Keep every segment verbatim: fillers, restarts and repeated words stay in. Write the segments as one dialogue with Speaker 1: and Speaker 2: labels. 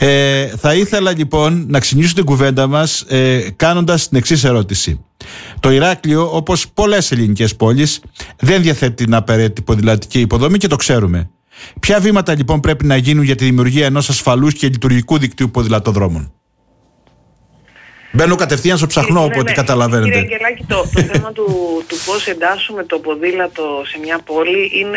Speaker 1: Ε, θα ήθελα λοιπόν να ξεκινήσω την κουβέντα μας ε, κάνοντας την εξής ερώτηση. Το Ηράκλειο, όπως πολλές ελληνικές πόλεις, δεν διαθέτει την απαραίτητη ποδηλατική υποδομή και το ξέρουμε. Ποια βήματα λοιπόν πρέπει να γίνουν για τη δημιουργία ενός ασφαλούς και λειτουργικού δικτύου ποδηλατοδρόμων? Μπαίνω κατευθείαν στο ψαχνό,
Speaker 2: ναι,
Speaker 1: οπότε
Speaker 2: ναι.
Speaker 1: καταλαβαίνετε.
Speaker 2: Κύριε Αγγελάκη, το, το θέμα του, του πώς εντάσσουμε το ποδήλατο σε μια πόλη είναι,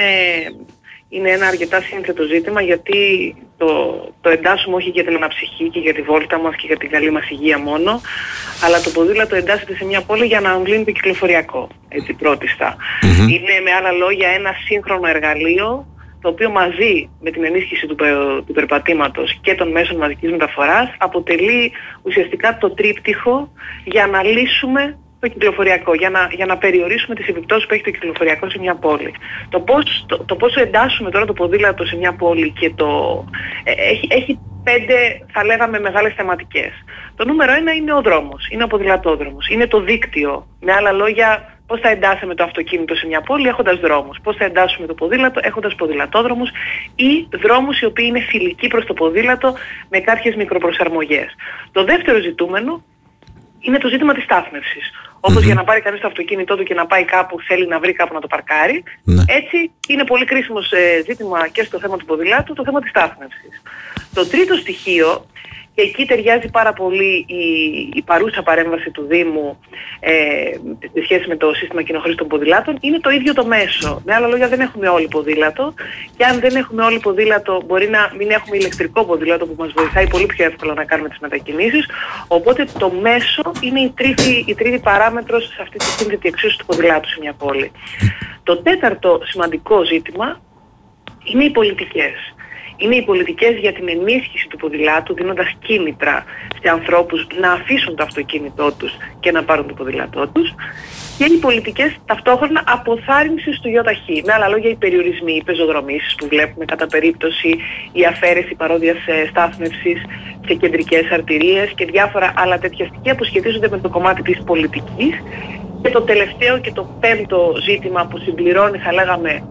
Speaker 2: είναι ένα αρκετά σύνθετο ζήτημα, γιατί το, το εντάσσουμε όχι για την αναψυχή και για τη βόλτα μας και για την καλή μας υγεία μόνο, αλλά το ποδήλατο εντάσσεται σε μια πόλη για να αμβλύνει το κυκλοφοριακό, έτσι πρώτιστα. Mm-hmm. Είναι με άλλα λόγια ένα σύγχρονο εργαλείο, το οποίο μαζί με την ενίσχυση του, του περπατήματος και των μέσων μαζικής μεταφοράς αποτελεί ουσιαστικά το τρίπτυχο για να λύσουμε το κυκλοφοριακό, για να, για να περιορίσουμε τις επιπτώσεις που έχει το κυκλοφοριακό σε μια πόλη. Το πώς, το, το πώς εντάσσουμε τώρα το ποδήλατο σε μια πόλη και το, ε, έχει, έχει πέντε, θα λέγαμε, μεγάλες θεματικές. Το νούμερο ένα είναι ο δρόμος, είναι ο ποδηλατόδρομος, είναι το δίκτυο. Με άλλα λόγια, πώς θα εντάσσουμε το αυτοκίνητο σε μια πόλη έχοντας δρόμους, πώς θα εντάσσουμε το ποδήλατο έχοντας ποδηλατόδρομους ή δρόμους οι οποίοι είναι φιλικοί προς το ποδήλατο με κάποιες μικροπροσαρμογές. Το δεύτερο ζητούμενο είναι το ζήτημα της στάθμευσης. Όπως mm-hmm. για να πάρει κανείς το αυτοκίνητό του και να πάει κάπου, θέλει να βρει κάπου να το παρκάρει, mm-hmm. έτσι είναι πολύ κρίσιμο ε, ζήτημα και στο θέμα του ποδηλάτου το θέμα της στάθμευσης. Το τρίτο στοιχείο, και εκεί ταιριάζει πάρα πολύ η, η παρούσα παρέμβαση του Δήμου ε, σε σχέση με το σύστημα κοινοχρήστων ποδηλάτων, είναι το ίδιο το μέσο. Με άλλα λόγια, δεν έχουμε όλοι ποδήλατο, και αν δεν έχουμε όλοι ποδήλατο, μπορεί να μην έχουμε ηλεκτρικό ποδήλατο που μας βοηθάει πολύ πιο εύκολα να κάνουμε τις μετακινήσεις. Οπότε το μέσο είναι η τρίτη, η τρίτη παράμετρος σε αυτή τη σύνθετη εξίσωση του ποδηλάτου σε μια πόλη. Το τέταρτο σημαντικό ζήτημα είναι οι πολιτικές. Είναι οι πολιτικές για την ενίσχυση του ποδηλάτου, δίνοντας κίνητρα σε ανθρώπους να αφήσουν το αυτοκίνητό τους και να πάρουν το ποδήλατό τους, και οι πολιτικές ταυτόχρονα αποθάρρυνσης του ΙΟΤΑΧΗ. Με άλλα λόγια, οι περιορισμοί, οι πεζοδρομήσεις που βλέπουμε κατά περίπτωση, η αφαίρεση παρόδιας στάθμευσης σε κεντρικές αρτηρίες και διάφορα άλλα τέτοια στοιχεία που σχετίζονται με το κομμάτι της πολιτικής. Και το τελευταίο και το πέμπτο ζήτημα που συμπληρώνει, θα λέγαμε,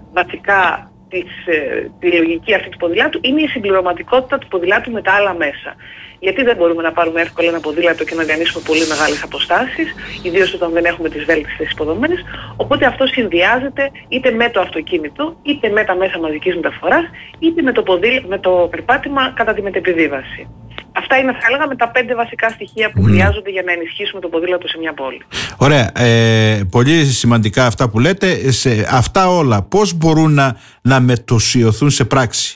Speaker 2: βασικά Της, τη λογική αυτή του ποδηλάτου, είναι η συμπληρωματικότητα του ποδηλάτου με τα άλλα μέσα. Γιατί δεν μπορούμε να πάρουμε εύκολα ένα ποδήλατο και να διανύσουμε πολύ μεγάλες αποστάσεις, ιδίως όταν δεν έχουμε τις βέλτιστες υποδομές. Οπότε αυτό συνδυάζεται είτε με το αυτοκίνητο, είτε με τα μέσα μαζικής μεταφοράς, είτε με το, ποδήλ, με το περπάτημα κατά τη μετεπιβίβαση. Αυτά είναι, θα έλεγα, με τα πέντε βασικά στοιχεία που mm. χρειάζονται για να ενισχύσουμε το ποδήλατο σε μια πόλη.
Speaker 1: Ωραία. Ε, πολύ σημαντικά αυτά που λέτε. Σε αυτά όλα πώς μπορούν να, να μετουσιωθούν σε πράξη?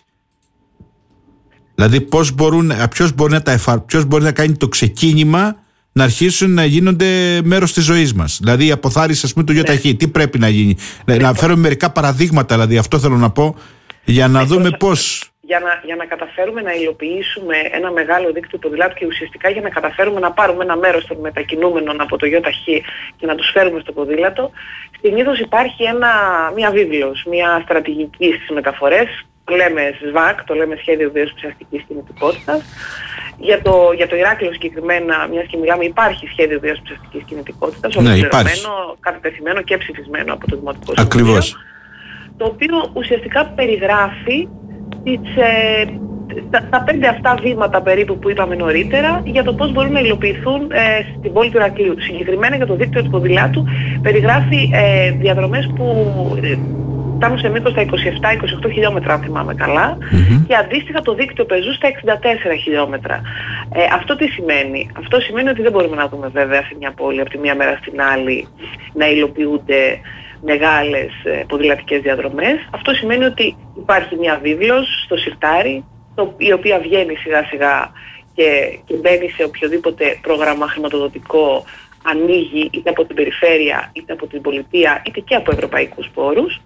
Speaker 1: Δηλαδή πώς μπορούν, ποιος μπορεί να τα εφα... ποιος μπορεί να κάνει το ξεκίνημα να αρχίσουν να γίνονται μέρος της ζωής μας? Δηλαδή η αποθάρρυνση, ας πούμε, του ΙΟΤΑΧΗ, ναι. τι πρέπει να γίνει? Ναι. Να φέρω μερικά παραδείγματα, δηλαδή αυτό θέλω να πω, για να ναι, δούμε πώς...
Speaker 2: Για να, για να καταφέρουμε να υλοποιήσουμε ένα μεγάλο δίκτυο ποδηλάτου και ουσιαστικά για να καταφέρουμε να πάρουμε ένα μέρος των μετακινούμενων από το ΙΟΤΑΧΗ και να τους φέρουμε στο ποδήλατο, συνήθως υπάρχει ένα, μια βίβλος, μια στρατηγική στις μεταφορές, το λέμε ΣΒΑΚ, το λέμε Σχέδιο Βίωσης Ψηφιακής Κινητικότητας. Για το, για το Ηράκλειο συγκεκριμένα, μιας και μιλάμε, υπάρχει Σχέδιο Βίωσης Ψηφιακής Κινητικότητας,
Speaker 1: ναι,
Speaker 2: ολοκληρωμένο, κατατεθειμένο και ψηφισμένο από το Δημοτικό Συμβούλιο.
Speaker 1: Ακριβώς.
Speaker 2: Το οποίο ουσιαστικά περιγράφει Τις, ε, τα, τα πέντε αυτά βήματα περίπου που είπαμε νωρίτερα για το πώς μπορούν να υλοποιηθούν ε, στην πόλη του Ηρακλείου. Συγκεκριμένα για το δίκτυο του ποδηλάτου περιγράφει ε, διαδρομές που ε, φτάνουν σε μήκος στα είκοσι επτά με είκοσι οκτώ χιλιόμετρα, αν θυμάμαι καλά, mm-hmm. και αντίστοιχα το δίκτυο πεζού στα εξήντα τέσσερα χιλιόμετρα. Ε, αυτό τι σημαίνει? Αυτό σημαίνει ότι δεν μπορούμε να δούμε βέβαια σε μια πόλη από τη μία μέρα στην άλλη να υλοποιούνται μεγάλες ε, ποδηλατικές διαδρομές. Αυτό σημαίνει ότι υπάρχει μια βίβλος στο σιρτάρι, το, η οποία βγαίνει σιγά σιγά και, και μπαίνει σε οποιοδήποτε πρόγραμμα χρηματοδοτικό ανοίγει, είτε από την περιφέρεια, είτε από την πολιτεία, είτε και από ευρωπαϊκούς πόρους.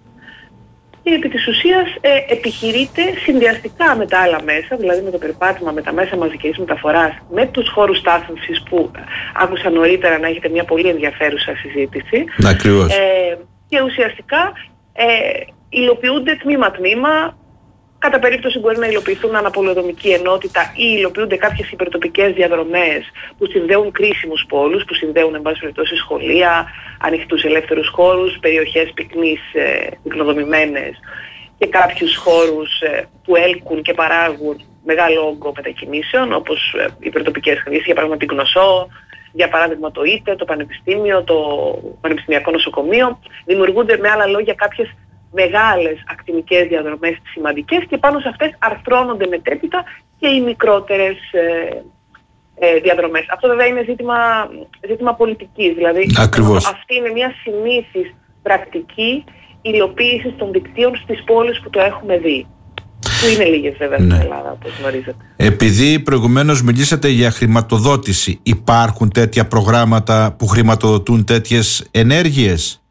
Speaker 2: Και επί της ουσίας ε, επιχειρείται συνδυαστικά με τα άλλα μέσα, δηλαδή με το περπάτημα, με τα μέσα μαζικής μεταφοράς, με τους χώρους στάθμευσης που άκουσα νωρίτερα να έχετε μια πολύ ενδιαφέρουσα συζήτηση.
Speaker 1: Ακριβώς.
Speaker 2: Ε, και ουσιαστικά ε, υλοποιούνται τμήμα-τμήμα, κατά περίπτωση μπορεί να υλοποιηθούν αναπολεοδομική ενότητα ή υλοποιούνται κάποιες υπερτοπικές διαδρομές που συνδέουν κρίσιμους πόλους, που συνδέουν εν πάση περιπτώσει σχολεία, ανοιχτούς ελεύθερους χώρους, περιοχές πυκνής ε, πυκνοδομημένες και κάποιους χώρους ε, που έλκουν και παράγουν μεγάλο όγκο μετακινήσεων, όπως οι πρωτοπικές χρήσεις, για παράδειγμα την Γνωσό, για παράδειγμα το ΙΤΕ, το Πανεπιστήμιο, το Πανεπιστημιακό Νοσοκομείο. Δημιουργούνται με άλλα λόγια κάποιες μεγάλες ακτινικές διαδρομές σημαντικές και πάνω σε αυτές αρθρώνονται μετέπειτα και οι μικρότερες ε, ε, διαδρομές. Αυτό βέβαια είναι ζήτημα, ζήτημα πολιτικής, δηλαδή
Speaker 1: Ακριβώς.
Speaker 2: αυτή είναι μια συνήθις πρακτική υλοποίησης των δικτύων στις πόλεις που το έχουμε δει. Που είναι λίγες βέβαια
Speaker 1: ναι.
Speaker 2: στην Ελλάδα, όπως γνωρίζετε.
Speaker 1: Επειδή προηγουμένως μιλήσατε για χρηματοδότηση, υπάρχουν τέτοια προγράμματα που χρηματοδοτούν τέτοιες ενέργειες?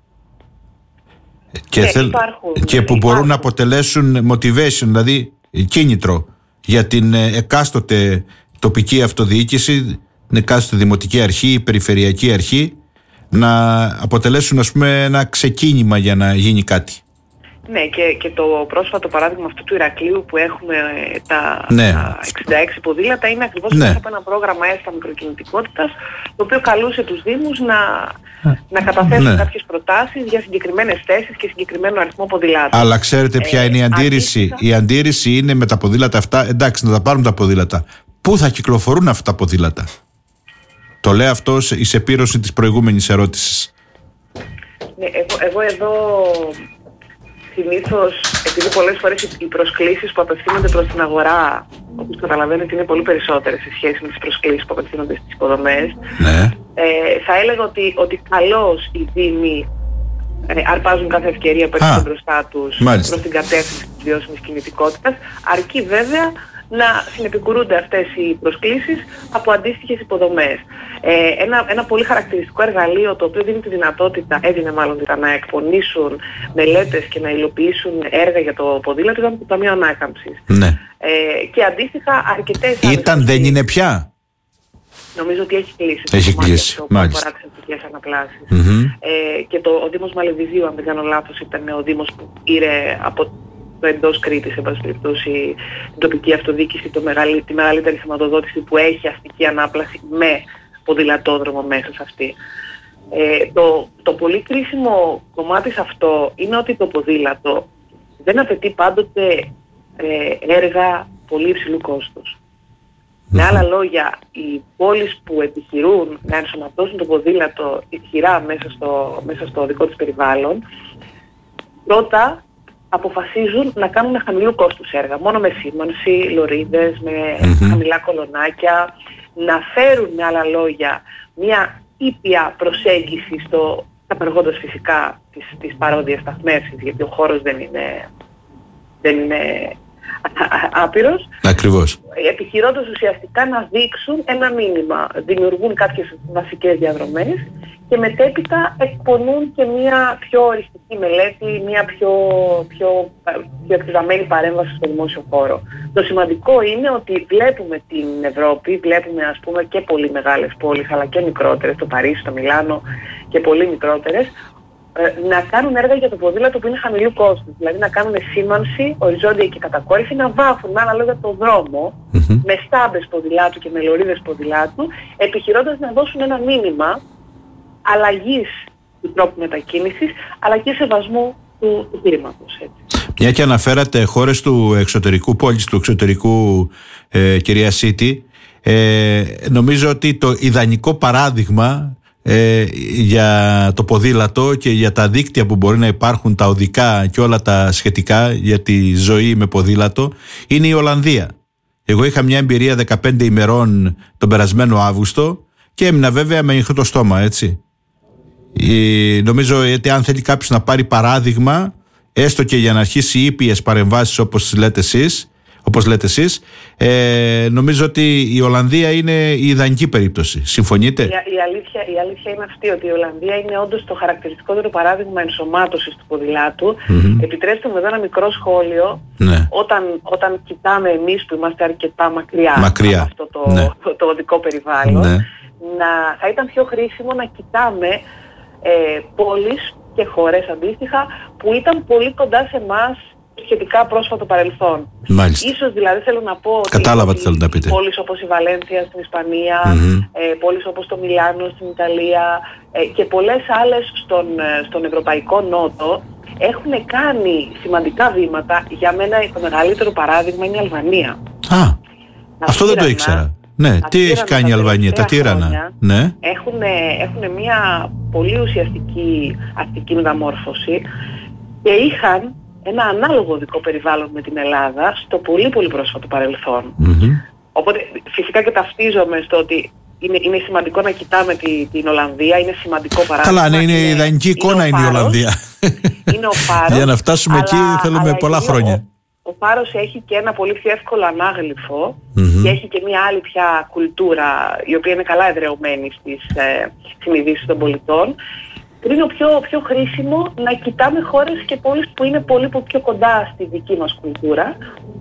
Speaker 1: Και,
Speaker 2: ναι,
Speaker 1: θέλ...
Speaker 2: υπάρχουν,
Speaker 1: και που
Speaker 2: υπάρχουν.
Speaker 1: μπορούν να αποτελέσουν motivation, δηλαδή κίνητρο για την εκάστοτε τοπική αυτοδιοίκηση, την εκάστοτε δημοτική αρχή, περιφερειακή αρχή, να αποτελέσουν, ας πούμε, ένα ξεκίνημα για να γίνει κάτι.
Speaker 2: Ναι, και, και το πρόσφατο παράδειγμα αυτού του Ηρακλείου που έχουμε τα,
Speaker 1: ναι.
Speaker 2: τα εξήντα έξι ποδήλατα είναι ακριβώς
Speaker 1: ναι.
Speaker 2: από ένα πρόγραμμα ΕΣΤΑ μικροκινητικότητας, το οποίο καλούσε τους Δήμους να, να καταθέσουν ναι. κάποιες προτάσεις για συγκεκριμένες θέσεις και συγκεκριμένο αριθμό ποδηλάτων.
Speaker 1: Αλλά ξέρετε ποια ε, είναι η αντίρρηση? Αντίστοιχα... Η αντίρρηση είναι με τα ποδήλατα αυτά, εντάξει, να τα πάρουν τα ποδήλατα. Πού θα κυκλοφορούν αυτά τα ποδήλατα? Το λέω αυτό εις επίρρωση της προηγούμενης ερώτησης.
Speaker 2: Ναι, εγώ, εγώ εδώ συνήθως, επειδή πολλές φορές οι προσκλήσεις που απευθύνονται προς την αγορά, όπως καταλαβαίνετε, είναι πολύ περισσότερες σε σχέση με τις προσκλήσεις που απευθύνονται στις υποδομές,
Speaker 1: ναι.
Speaker 2: ε, θα έλεγα ότι, ότι καλώς οι Δήμοι ε, αρπάζουν κάθε ευκαιρία που έρχεται μπροστά τους προς την κατεύθυνση της βιώσιμης κινητικότητας, αρκεί βέβαια να συνεπικουρούνται αυτές οι προσκλήσεις από αντίστοιχες υποδομές. Ε, ένα, ένα πολύ χαρακτηριστικό εργαλείο το οποίο δίνει τη δυνατότητα, έδινε μάλλον να εκπονήσουν μελέτες και να υλοποιήσουν έργα για το ποδήλατο ήταν το Ταμείο Ανάκαμψης.
Speaker 1: Ναι.
Speaker 2: Ε, και αντίστοιχα αρκετές
Speaker 1: Ήταν, δεν είναι πια.
Speaker 2: Νομίζω ότι έχει κλείσει.
Speaker 1: Έχει κλείσει,
Speaker 2: αυτό,
Speaker 1: μάλιστα.
Speaker 2: Που αφορά τις αστικές αναπλάσεις.
Speaker 1: Mm-hmm.
Speaker 2: Ε, και το, ο Δήμος Μαλεβιζίου, αν δεν κάνω λάθος, ήταν ο Δήμος που πήρε από το εντός Κρήτης, εν πάση περιπτώσει, την τοπική αυτοδιοίκηση, το μεγαλύ, τη μεγαλύτερη χρηματοδότηση που έχει αστική ανάπλαση με ποδηλατόδρομο μέσα σε αυτή. Ε, το, το πολύ κρίσιμο κομμάτι σε αυτό είναι ότι το ποδήλατο δεν απαιτεί πάντοτε ε, έργα πολύ υψηλού κόστους. Mm-hmm. Με άλλα λόγια, οι πόλεις που επιχειρούν να ενσωματώσουν το ποδήλατο ισχυρά μέσα στο, μέσα στο δικό της περιβάλλον, πρώτα αποφασίζουν να κάνουν χαμηλού κόστους έργα, μόνο με σήμανση, λωρίδες, με mm-hmm. χαμηλά κολονάκια, να φέρουν με άλλα λόγια μια ήπια προσέγγιση στο, καταργώντας φυσικά τις, τις παρόδιες σταθμεύσεις, γιατί ο χώρος δεν είναι, δεν είναι άπειρος.
Speaker 1: Ακριβώς.
Speaker 2: Επιχειρώντας ουσιαστικά να δείξουν ένα μήνυμα, δημιουργούν κάποιες βασικές διαδρομές και μετέπειτα εκπονούν και μια πιο οριστική μελέτη, μια πιο, πιο, πιο εκτεταμένη παρέμβαση στο δημόσιο χώρο. Το σημαντικό είναι ότι βλέπουμε την Ευρώπη, βλέπουμε ας πούμε και πολύ μεγάλες πόλεις αλλά και μικρότερες, το Παρίσι, το Μιλάνο και πολύ μικρότερες, να κάνουν έργα για το ποδήλατο που είναι χαμηλού κόστους. Δηλαδή να κάνουν σήμανση οριζόντια και κατακόρυφη, να βάφουν με άλλα λόγια το δρόμο mm-hmm. με στάμπες ποδηλάτου και με λωρίδες ποδηλάτου, επιχειρώντας να δώσουν ένα μήνυμα αλλαγής του τρόπου μετακίνησης, αλλά και σεβασμού του, του κλίματος.
Speaker 1: Μια και αναφέρατε χώρες του εξωτερικού, πόλης του εξωτερικού, ε, κυρία Σίτη, ε, νομίζω ότι το ιδανικό παράδειγμα ε, για το ποδήλατο και για τα δίκτυα που μπορεί να υπάρχουν, τα οδικά και όλα τα σχετικά για τη ζωή με ποδήλατο, είναι η Ολλανδία. Εγώ είχα μια εμπειρία δεκαπέντε ημερών τον περασμένο Αύγουστο και έμεινα βέβαια με ανοιχτό το στόμα, έτσι. Ε, νομίζω ότι αν θέλει κάποιος να πάρει παράδειγμα, έστω και για να αρχίσει ήπιες παρεμβάσεις όπως λέτε εσείς, όπως λέτε εσείς ε, νομίζω ότι η Ολλανδία είναι η ιδανική περίπτωση. Συμφωνείτε?
Speaker 2: Η, η, αλήθεια, η αλήθεια είναι αυτή, ότι η Ολλανδία είναι όντως το χαρακτηριστικότερο παράδειγμα ενσωμάτωσης του ποδηλάτου. Mm-hmm. Επιτρέψτε μου εδώ ένα μικρό σχόλιο.
Speaker 1: Ναι.
Speaker 2: Όταν, όταν κοιτάμε εμείς που είμαστε αρκετά μακριά,
Speaker 1: μακριά.
Speaker 2: από αυτό το,
Speaker 1: ναι.
Speaker 2: το, το οδικό περιβάλλον,
Speaker 1: ναι.
Speaker 2: να, θα ήταν πιο χρήσιμο να κοιτάμε ε, πόλεις και χώρες αντίστοιχα που ήταν πολύ κοντά σε εμάς σχετικά πρόσφατο παρελθόν.
Speaker 1: Μάλιστα.
Speaker 2: Ίσως δηλαδή θέλω να πω ότι,
Speaker 1: Κατάλαβα τι θέλω να πείτε.
Speaker 2: πόλεις όπως η Βαλένθια στην Ισπανία,
Speaker 1: mm-hmm.
Speaker 2: ε, πόλεις όπως το Μιλάνο στην Ιταλία ε, και πολλές άλλες στον, στον Ευρωπαϊκό Νότο έχουν κάνει σημαντικά βήματα. Για μένα το μεγαλύτερο παράδειγμα είναι η Αλβανία.
Speaker 1: Α, τα αυτό τύρανα, δεν το ήξερα. Ναι, τι έχει κάνει η Αλβανία, τα τύρανα. Ναι.
Speaker 2: Έχουν, έχουν μια πολύ ουσιαστική αστική μεταμόρφωση και είχαν ένα ανάλογο οδικό περιβάλλον με την Ελλάδα στο πολύ πολύ πρόσφατο παρελθόν. Mm-hmm. Οπότε φυσικά και ταυτίζομαι στο ότι είναι, είναι σημαντικό να κοιτάμε τη, την Ολλανδία, είναι σημαντικό παράδειγμα.
Speaker 1: Καλά, ναι, είναι η ιδανική εικόνα είναι, είναι η Ολλανδία.
Speaker 2: Είναι ο φάρος.
Speaker 1: Για να φτάσουμε αλλά, εκεί θέλουμε αλλά πολλά χρόνια.
Speaker 2: Ο, ο φάρος έχει και ένα πολύ πιο εύκολο ανάγλυφο mm-hmm. και έχει και μια άλλη πια κουλτούρα η οποία είναι καλά εδραιωμένη στις ε, συνειδήσεις των πολιτών. Είναι πιο, πιο χρήσιμο να κοιτάμε χώρες και πόλεις που είναι πολύ πιο κοντά στη δική μας κουλτούρα.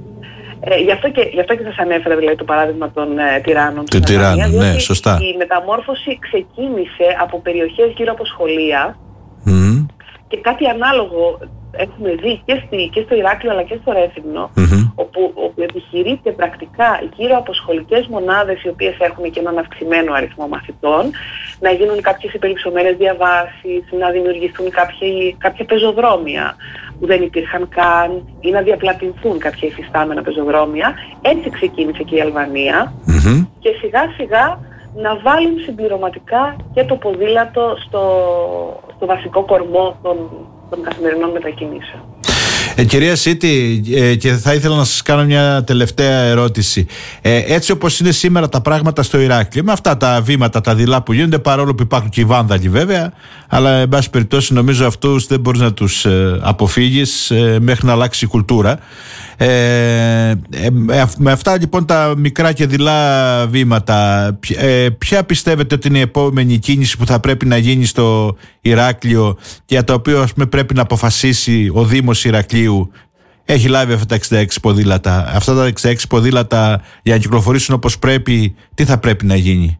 Speaker 2: Ε, γι' αυτό και, γι' αυτό και σας ανέφερα δηλαδή το παράδειγμα των ε, τυράννων.
Speaker 1: Των τυράννων, ναι, σωστά.
Speaker 2: Η μεταμόρφωση ξεκίνησε από περιοχές γύρω από σχολεία mm. και κάτι ανάλογο έχουμε δει και, στη, και στο Ηράκλειο αλλά και στο Ρέθυμνο, mm-hmm. όπου, όπου επιχειρείται πρακτικά γύρω από σχολικές μονάδες οι οποίες έχουν και έναν αυξημένο αριθμό μαθητών να γίνουν κάποιες υπερυψωμένες διαβάσεις, να δημιουργηθούν κάποια, κάποια πεζοδρόμια που δεν υπήρχαν καν ή να διαπλατηνθούν κάποια υφιστάμενα πεζοδρόμια. Έτσι ξεκίνησε και η Αλβανία mm-hmm. και σιγά σιγά να βάλουν συμπληρωματικά και το ποδήλατο στο, στο βασικό κορμό των, των καθημερινών μετακινήσεων.
Speaker 1: Ε, κυρία Σίτη, ε, και θα ήθελα να σας κάνω μια τελευταία ερώτηση. Ε, έτσι όπως είναι σήμερα τα πράγματα στο Ηράκλειο, με αυτά τα βήματα, τα δειλά που γίνονται, παρόλο που υπάρχουν και οι βάνδαλοι βέβαια, αλλά εν πάση περιπτώσει νομίζω αυτούς δεν μπορείς να τους ε, αποφύγεις ε, μέχρι να αλλάξει η κουλτούρα. Ε, ε, με αυτά λοιπόν τα μικρά και δειλά βήματα, ε, ποια πιστεύετε ότι είναι η επόμενη κίνηση που θα πρέπει να γίνει στο Ηράκλειο και για το οποίο ας πούμε, πρέπει να αποφασίσει ο Δήμος Ηρακλείου? Έχει λάβει αυτά τα εξήντα έξι ποδήλατα. Αυτά τα εξήντα έξι ποδήλατα για να κυκλοφορήσουν όπως πρέπει, τι θα πρέπει να γίνει?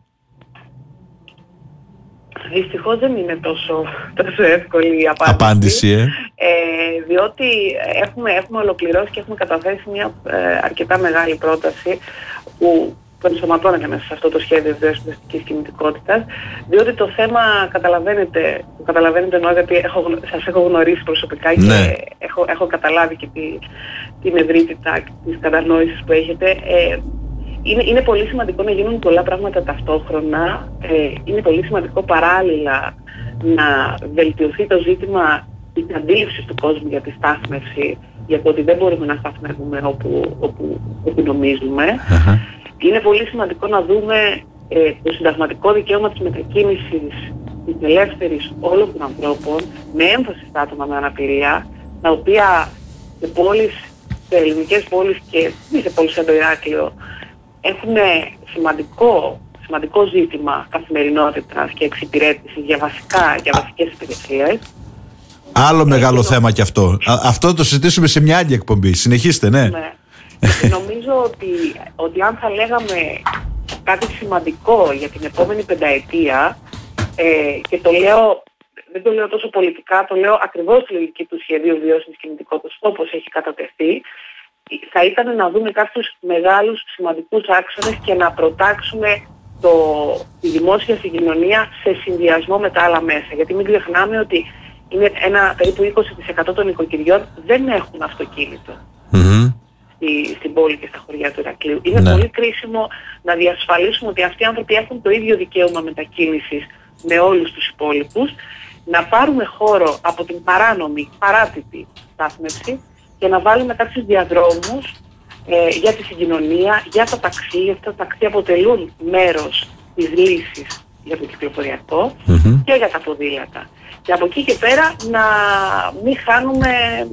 Speaker 2: Δυστυχώς δεν είναι τόσο, τόσο εύκολη η απάντηση,
Speaker 1: απάντηση ε.
Speaker 2: Ε, διότι έχουμε, έχουμε ολοκληρώσει και έχουμε καταθέσει μια ε, αρκετά μεγάλη πρόταση που ενσωματώνεται μέσα σε αυτό το σχέδιο διασυνδεστικής κινητικότητας, διότι το θέμα καταλαβαίνετε, το καταλαβαίνετε εννοώ γιατί έχω, σας έχω γνωρίσει προσωπικά και ναι. έχω, έχω καταλάβει και τη, την ευρύτητα της κατανόησης που έχετε. Ε, Είναι, είναι πολύ σημαντικό να γίνουν πολλά πράγματα ταυτόχρονα. Ε, είναι πολύ σημαντικό παράλληλα να βελτιωθεί το ζήτημα της αντίληψης του κόσμου για τη στάθμευση, για το ότι δεν μπορούμε να σταθμεύουμε όπου, όπου, όπου νομίζουμε. Uh-huh. Είναι πολύ σημαντικό να δούμε ε, το συνταγματικό δικαίωμα της μετακίνησης της ελεύθερης όλων των ανθρώπων, με έμφαση στα άτομα με αναπηρία, τα οποία σε πόλεις, σε ελληνικές πόλεις και σε πόλεις σαν το Ηράκλειο, έχουν σημαντικό, σημαντικό ζήτημα καθημερινότητας και εξυπηρέτησης για, βασικά, για βασικές υπηρεσίες.
Speaker 1: Άλλο ε, μεγάλο το... θέμα κι αυτό. Α, αυτό το συζητήσουμε σε μια άλλη εκπομπή. Συνεχίστε, ναι. ναι.
Speaker 2: Νομίζω ότι, ότι αν θα λέγαμε κάτι σημαντικό για την επόμενη πενταετία, ε, και το λέω, δεν το λέω τόσο πολιτικά, το λέω ακριβώς στη λογική του σχεδίου βιώσιμης κινητικότητας όπως έχει κατατεθεί, θα ήταν να δούμε κάποιους μεγάλους σημαντικούς άξονες και να προτάξουμε το, τη δημόσια συγκοινωνία σε συνδυασμό με τα άλλα μέσα. Γιατί μην ξεχνάμε ότι είναι ένα περίπου είκοσι τοις εκατό των οικοκυριών δεν έχουν αυτοκίνητο mm-hmm. στη, στην πόλη και στα χωριά του Ηρακλείου. Είναι ναι. πολύ κρίσιμο να διασφαλίσουμε ότι αυτοί οι άνθρωποι έχουν το ίδιο δικαίωμα μετακίνησης με όλους τους υπόλοιπους, να πάρουμε χώρο από την παράνομη, παράτυπη στάθμευση και να βάλουμε κάποιους διαδρόμους ε, για τη συγκοινωνία, για τα ταξί, γιατί τα ταξί αποτελούν μέρος της λύσης για το κυκλοφοριακό mm-hmm. και για τα ποδήλατα. Και από εκεί και πέρα να μην χάνουμε,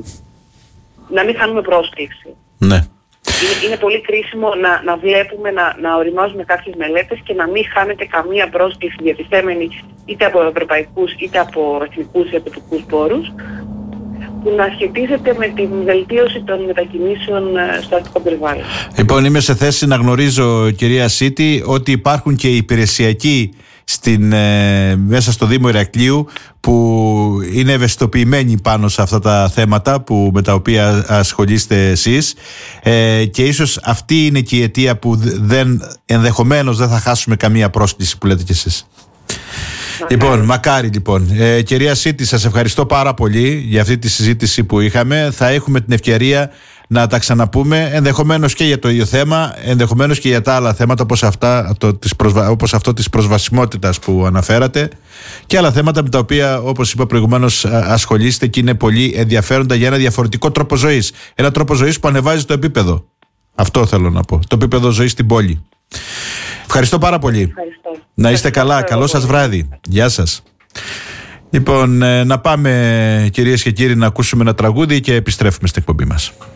Speaker 2: να μην χάνουμε πρόσκληση.
Speaker 1: Ναι.
Speaker 2: Είναι, είναι πολύ κρίσιμο να, να βλέπουμε, να, να οριμάζουμε κάποιες μελέτες και να μην χάνεται καμία πρόσκληση διατηθέμενη είτε από ευρωπαϊκούς είτε από εθνικούς ή τοπικούς πόρους, που να σχετίζεται με την βελτίωση των μετακινήσεων στο αστικό περιβάλλον. Λοιπόν,
Speaker 1: είμαι σε θέση να γνωρίζω, κυρία Σίτη, ότι υπάρχουν και υπηρεσιακοί στην, ε, μέσα στο Δήμο Ηρακλείου που είναι ευαισθητοποιημένοι πάνω σε αυτά τα θέματα που, με τα οποία ασχολείστε εσείς, ε, και ίσως αυτή είναι και η αιτία που δεν, ενδεχομένως δεν θα χάσουμε καμία πρόσκληση που λέτε κι εσείς. Λοιπόν, μακάρι λοιπόν. Ε, κυρία Σίτη, σας ευχαριστώ πάρα πολύ για αυτή τη συζήτηση που είχαμε. Θα έχουμε την ευκαιρία να τα ξαναπούμε, ενδεχομένως και για το ίδιο θέμα, ενδεχομένως και για τα άλλα θέματα, όπως, αυτά, το, της προσβα... όπως αυτό της προσβασιμότητας που αναφέρατε, και άλλα θέματα με τα οποία, όπως είπα προηγουμένως, ασχολείστε και είναι πολύ ενδιαφέροντα για ένα διαφορετικό τρόπο ζωής. Ένα τρόπο ζωής που ανεβάζει το επίπεδο. Αυτό θέλω να πω. Το επίπεδο ζωής στην πόλη. Ευχαριστώ πάρα πολύ.
Speaker 2: Ευχαριστώ.
Speaker 1: Να είστε καλά. Καλό σας βράδυ. Γεια σας. Λοιπόν, να πάμε, κυρίες και κύριοι, να ακούσουμε ένα τραγούδι και επιστρέφουμε στην εκπομπή μας.